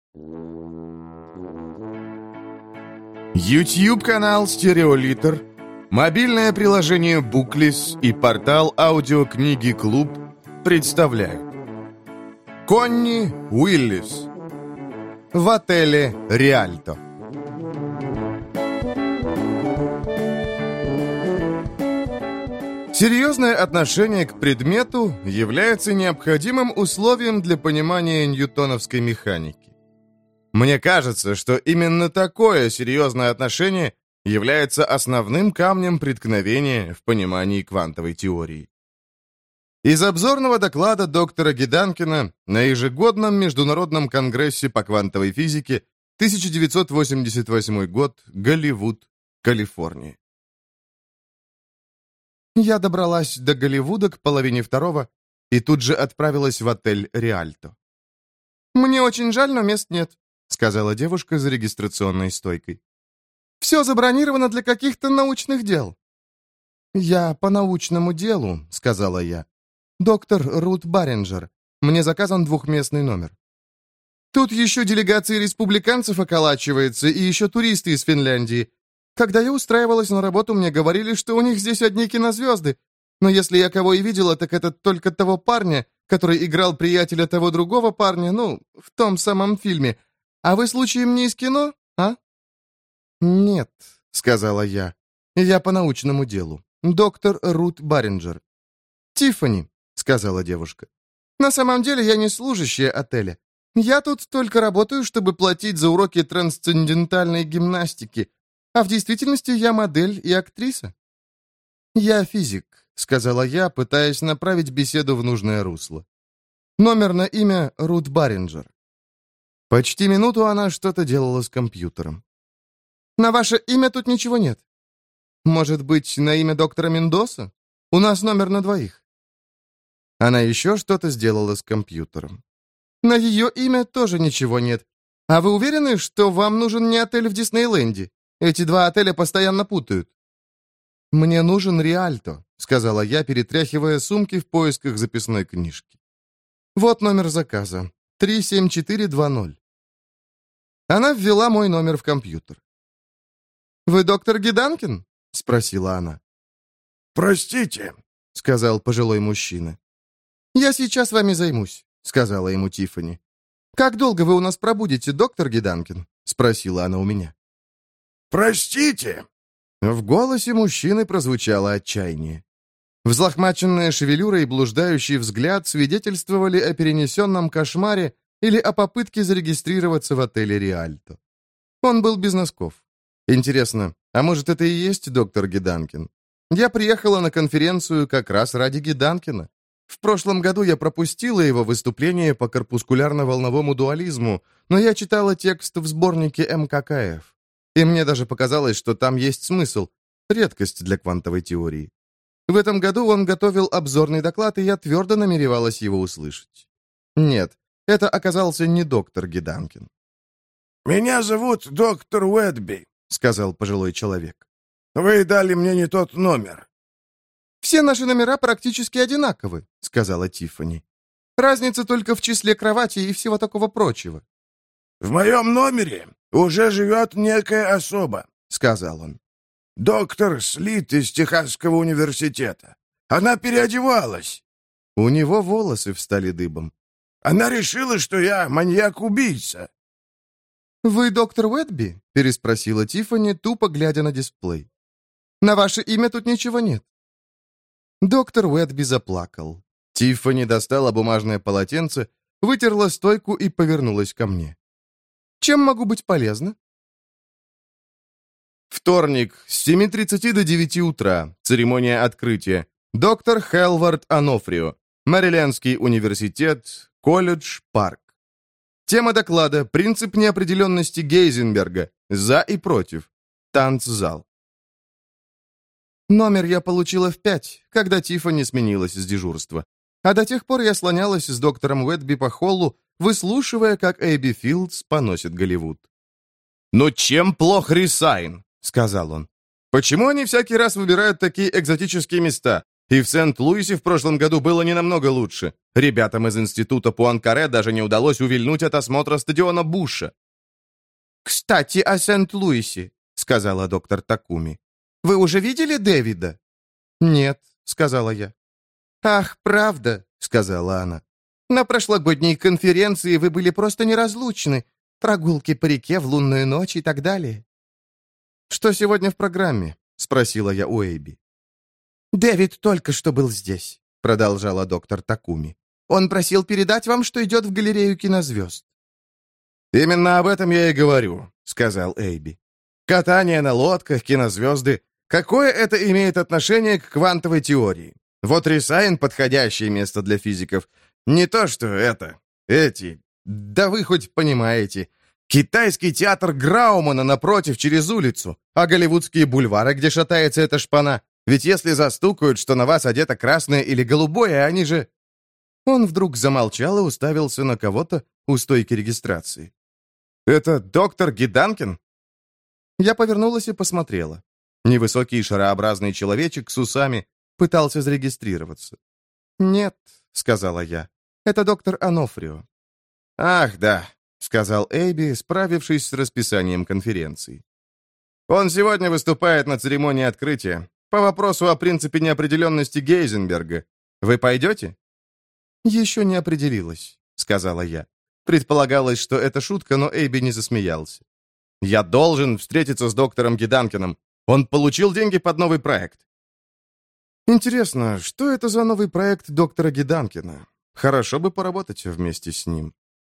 YouTube-канал «Стереолитр», мобильное приложение «Буклис» и портал аудиокниги «Клуб» представляют Конни Уиллис в отеле «Риальто». Серьезное отношение к предмету является необходимым условием для понимания ньютоновской механики. Мне кажется, что именно такое серьезное отношение является основным камнем преткновения в понимании квантовой теории. Из обзорного доклада доктора Геданкина на ежегодном Международном конгрессе по квантовой физике, 1988 год, Голливуд, Калифорния. Я добралась до Голливуда к 1:30 и тут же отправилась в отель «Риальто». «Мне очень жаль, но мест нет», — сказала девушка за регистрационной стойкой. «Все забронировано для каких-то научных дел». «Я по научному делу», — сказала я. «Доктор Рут Барринджер. Мне заказан 2-местный номер». «Тут еще делегация республиканцев околачивается и еще туристы из Финляндии. Когда я устраивалась на работу, мне говорили, что у них здесь одни кинозвезды. Но если я кого и видела, так это только того парня, который играл приятеля того другого парня, в том самом фильме. А вы случаем не из кино, а?» «Нет», — сказала я. «Я по научному делу. Доктор Рут Барринджер». «Тиффани», — сказала девушка. «На самом деле я не служащая отеля. Я тут только работаю, чтобы платить за уроки трансцендентальной гимнастики. А в действительности я модель и актриса». «Я физик», — сказала я, пытаясь направить беседу в нужное русло. «Номер на имя Рут Барринджер». Почти минуту она что-то делала с компьютером. «На ваше имя тут ничего нет. Может быть, на имя доктора Мендоса? У нас номер на 2». Она еще что-то сделала с компьютером. «На ее имя тоже ничего нет. А вы уверены, что вам нужен не отель в Диснейленде? Эти 2 отеля постоянно путают». «Мне нужен Риальто», — сказала я, перетряхивая сумки в поисках записной книжки. «Вот номер заказа. 37420». Она ввела мой номер в компьютер. «Вы доктор Геданкин?» — спросила она. «Простите», — сказал пожилой мужчина. «Я сейчас вами займусь», — сказала ему Тиффани. «Как долго вы у нас пробудете, доктор Геданкин?» — спросила она у меня. «Простите!» В голосе мужчины прозвучало отчаяние. Взлохмаченная шевелюра и блуждающий взгляд свидетельствовали о перенесенном кошмаре или о попытке зарегистрироваться в отеле «Риальто». Он был без носков. Интересно, а может, это и есть доктор Геданкин? Я приехала на конференцию как раз ради Геданкина. В прошлом году я пропустила его выступление по корпускулярно-волновому дуализму, но я читала текст в сборнике МККФ. И мне даже показалось, что там есть смысл. Редкость для квантовой теории. В этом году он готовил обзорный доклад, и я твердо намеревалась его услышать. Нет, это оказался не доктор Геданкин. «Меня зовут доктор Уэдби», — сказал пожилой человек. «Вы дали мне не тот номер». «Все наши номера практически одинаковы», — сказала Тиффани. «Разница только в числе кроватей и всего такого прочего». «В моем номере уже живет некая особа», — сказал он. «Доктор Слит из Техасского университета. Она переодевалась». У него волосы встали дыбом. «Она решила, что я маньяк-убийца». «Вы доктор Уэдби?» — переспросила Тиффани, тупо глядя на дисплей. «На ваше имя тут ничего нет». Доктор Уэдби заплакал. Тиффани достала бумажное полотенце, вытерла стойку и повернулась ко мне. «Чем могу быть полезна?» Вторник, с 7:30 до 9 утра. Церемония открытия. Доктор Хелвард Анофрио. Мэрилендский университет. Колледж Парк. Тема доклада «Принцип неопределенности Гейзенберга. За и против». Танцзал. Номер я получила в 5, когда Тиффани сменилась с дежурства. А до тех пор я слонялась с доктором Уэдби по холлу, выслушивая, как Эбби Филдс поносит Голливуд. «Ну чем плох Рисайн?» — сказал он. «Почему они всякий раз выбирают такие экзотические места? И в Сент-Луисе в прошлом году было не намного лучше. Ребятам из института Пуанкаре даже не удалось увильнуть от осмотра стадиона Буша. «Кстати, о Сент-Луисе», — сказала доктор Такуми. «Вы уже видели Дэвида?» «Нет», — сказала я. «Ах, правда», — сказала она. «На прошлогодней конференции вы были просто неразлучны. Прогулки по реке в лунную ночь и так далее». «Что сегодня в программе?» — спросила я у Эйби. «Дэвид только что был здесь», — продолжала доктор Такуми. «Он просил передать вам, что идет в галерею кинозвезд». «Именно об этом я и говорю», — сказал Эйби. «Катание на лодках, кинозвезды. Какое это имеет отношение к квантовой теории? Вот Рисайн — подходящее место для физиков. Не то что эти. Да вы хоть понимаете. Китайский театр Граумана напротив, через улицу. А голливудские бульвары, где шатается эта шпана. Ведь если застукают, что на вас одето красное или голубое, они же...» Он вдруг замолчал и уставился на кого-то у стойки регистрации. «Это доктор Гиданкин?» Я повернулась и посмотрела. Невысокий шарообразный человечек с усами пытался зарегистрироваться. «Нет», — сказала я, — «это доктор Анофрио». «Ах, да», — сказал Эйби, справившись с расписанием конференции. «Он сегодня выступает на церемонии открытия по вопросу о принципе неопределенности Гейзенберга. Вы пойдете?» «Еще не определилась», — сказала я. Предполагалось, что это шутка, но Эйби не засмеялся. «Я должен встретиться с доктором Гиданкиным. Он получил деньги под новый проект». «Интересно, что это за новый проект доктора Гиданкина? Хорошо бы поработать вместе с ним».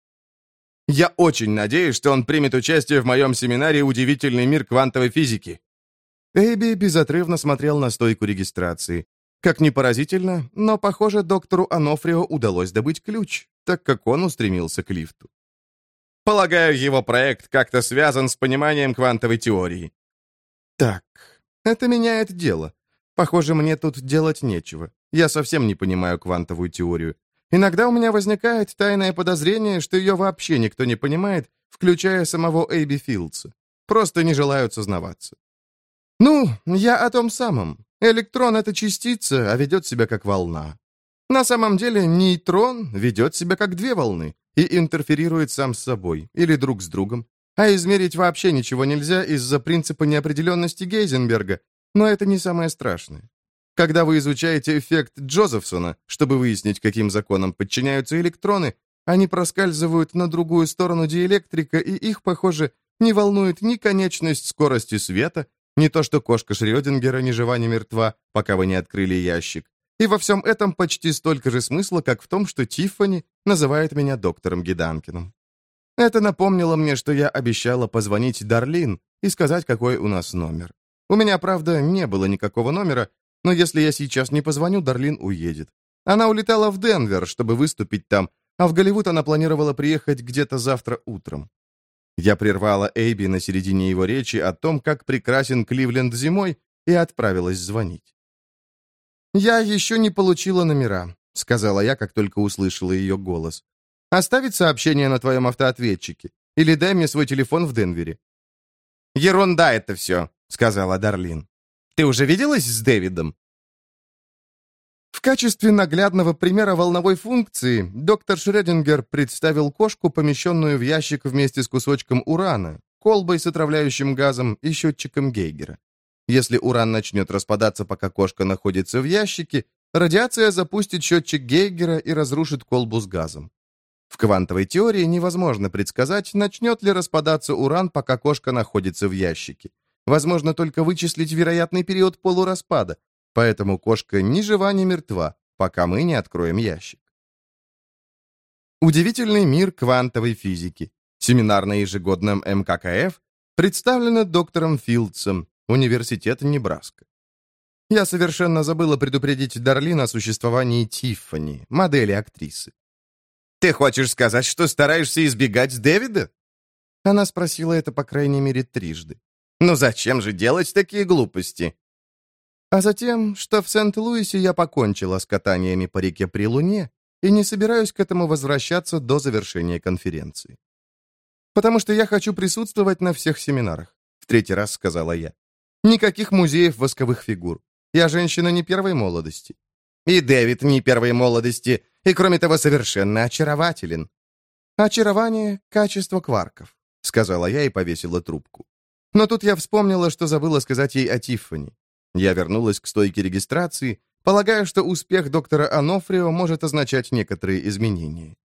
«Я очень надеюсь, что он примет участие в моем семинаре «Удивительный мир квантовой физики». Эйби безотрывно смотрел на стойку регистрации. Как ни поразительно, но, похоже, доктору Анофрио удалось добыть ключ, так как он устремился к лифту. «Полагаю, его проект как-то связан с пониманием квантовой теории». «Так, это меняет дело. Похоже, мне тут делать нечего. Я совсем не понимаю квантовую теорию. Иногда у меня возникает тайное подозрение, что ее вообще никто не понимает, включая самого Эйби Филдса. Просто не желают сознаваться. Ну, я о том самом. Электрон — это частица, а ведет себя как волна. На самом деле нейтрон ведет себя как две волны и интерферирует сам с собой или друг с другом. А измерить вообще ничего нельзя из-за принципа неопределенности Гейзенберга, но это не самое страшное. Когда вы изучаете эффект Джозефсона, чтобы выяснить, каким законам подчиняются электроны, они проскальзывают на другую сторону диэлектрика, и их, похоже, не волнует ни конечность скорости света, ни то, что кошка Шрёдингера ни жива, ни мертва, пока вы не открыли ящик. И во всем этом почти столько же смысла, как в том, что Тиффани называет меня доктором Гиданкиным. Это напомнило мне, что я обещала позвонить Дарлин и сказать, какой у нас номер. У меня, правда, не было никакого номера, но если я сейчас не позвоню, Дарлин уедет. Она улетала в Денвер, чтобы выступить там, а в Голливуд она планировала приехать где-то завтра утром. Я прервала Эйби на середине его речи о том, как прекрасен Кливленд зимой, и отправилась звонить. «Я еще не получила номера», — сказала я, как только услышала ее голос. «Оставить сообщение на твоем автоответчике? Или дай мне свой телефон в Денвере?» «Ерунда это все», — сказала Дарлин. «Ты уже виделась с Дэвидом?» В качестве наглядного примера волновой функции доктор Шрёдингер представил кошку, помещенную в ящик вместе с кусочком урана, колбой с отравляющим газом и счетчиком Гейгера. Если уран начнет распадаться, пока кошка находится в ящике, радиация запустит счетчик Гейгера и разрушит колбу с газом. В квантовой теории невозможно предсказать, начнет ли распадаться уран, пока кошка находится в ящике. Возможно только вычислить вероятный период полураспада, поэтому кошка ни жива, ни мертва, пока мы не откроем ящик. Удивительный мир квантовой физики. Семинар на ежегодном МККФ представлено доктором Филдсом, Университет Небраска. Я совершенно забыла предупредить Дарлин о существовании Тиффани, модели актрисы. «Ты хочешь сказать, что стараешься избегать Дэвида?» Она спросила это по крайней мере трижды. «Ну зачем же делать такие глупости?» А затем, что в Сент-Луисе я покончила с катаниями по реке при Луне и не собираюсь к этому возвращаться до завершения конференции. «Потому что я хочу присутствовать на всех семинарах», — в третий раз сказала я. «Никаких музеев восковых фигур. Я женщина не первой молодости». «И Дэвид не первой молодости. И, кроме того, совершенно очарователен». «Очарование — качество кварков», — сказала я и повесила трубку. Но тут я вспомнила, что забыла сказать ей о Тиффани. Я вернулась к стойке регистрации, полагая, что успех доктора Анофрио может означать некоторые изменения.